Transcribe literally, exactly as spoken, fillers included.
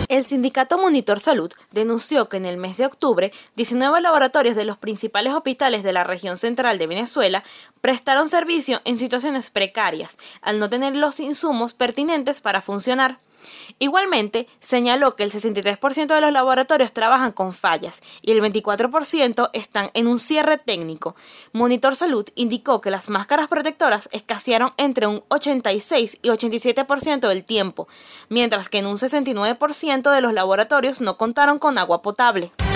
El sindicato Monitor Salud denunció que en el mes de octubre, diecinueve laboratorios de los principales hospitales de la región central de Venezuela prestaron servicio en situaciones precarias, al no tener los insumos pertinentes para funcionar. Igualmente, señaló que el sesenta y tres por ciento de los laboratorios trabajan con fallas y el veinticuatro por ciento están en un cierre técnico. Monitor Salud indicó que las máscaras protectoras escasearon entre un ochenta y seis y ochenta y siete por ciento del tiempo, mientras que en un sesenta y nueve por ciento de los laboratorios no contaron con agua potable.